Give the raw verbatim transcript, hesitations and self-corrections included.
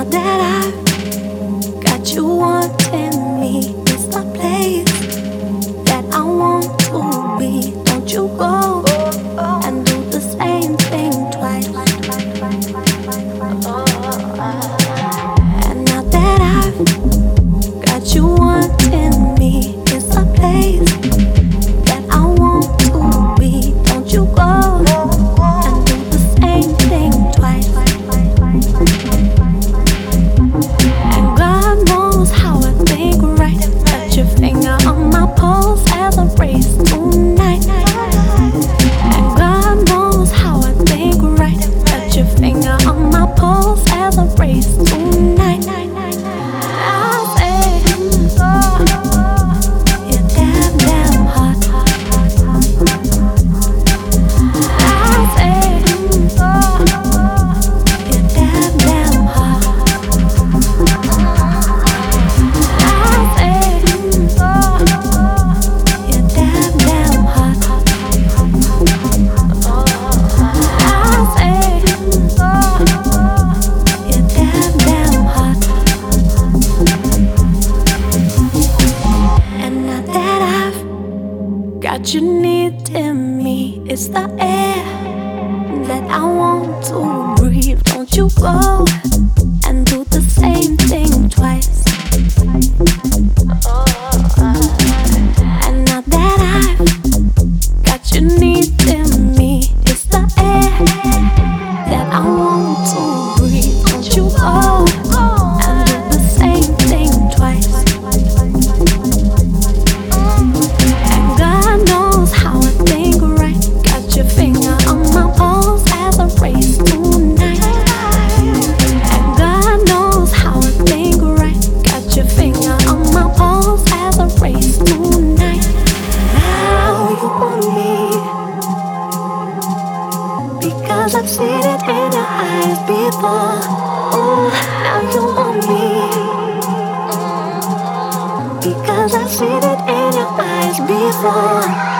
that I've got you wanting me, it's the place that I want to be. Don't you go and do the same thing twice. And now that I've got you wanting me, it's the place that I want to be. Don't you go and do the same thing twice. And God knows how I think right. Put your finger on my pulse as I race tonight. And God knows how I think right. Put your finger on my pulse as I race tonight. I say, oh, you're damn, damn hot. I say, oh, you're damn, damn hot. I say, oh, you're damn, damn hot. I say, oh, you're damn, damn hot. And now that I've got you needing me, it's the air that I want to breathe. Don't you go and do the same thing twice. And now that I've got you needing me, it's the air that I want to breathe. Don't you go and do the same thing twice. And God knows how I think right. Got your finger on my pulse as I race tonight. And God knows how I think right. Got your finger on my pulse as I race tonight. Now you want me because I've seen it in your eyes before. Ooh, now you want me because I've seen it in your eyes before.